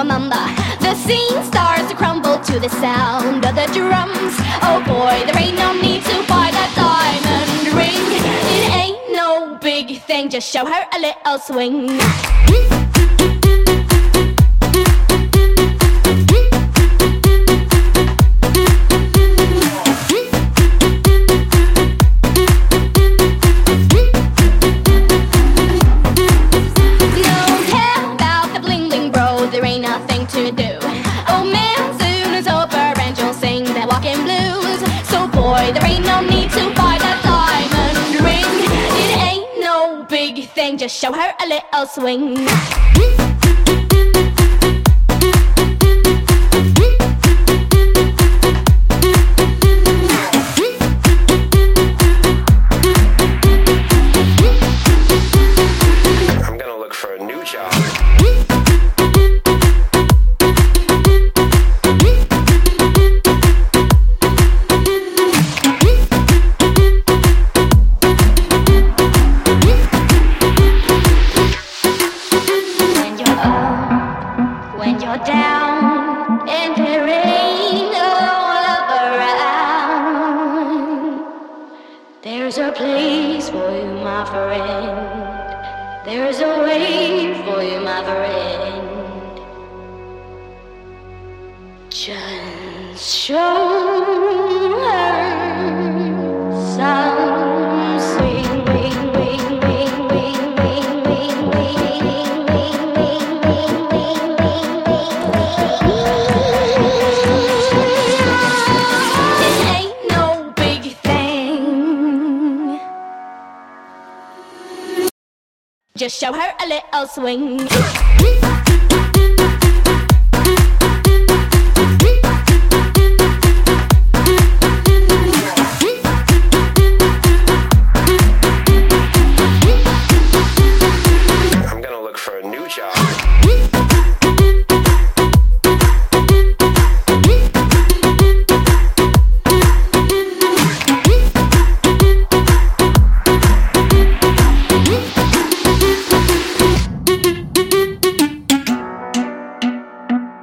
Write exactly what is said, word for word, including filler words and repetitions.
remember. The scene starts to crumble to the sound of the drums. Oh boy, there ain't no need to buy that diamond ring. It ain't no big thing, just show her a little swing. To do. Oh man, soon is over and you'll sing that walking blues. So boy, there ain't no need to buy that diamond ring. It ain't no big thing, just show her a little swing. I'm gonna look for a new job. Down and there ain't no love around. There's a place for you, my friend. There's a way for you, my friend. Just show her some swing, wing, wing, wing, wing, wing, wing, wing, wing, wing, wing, wing. Just show her a little swing.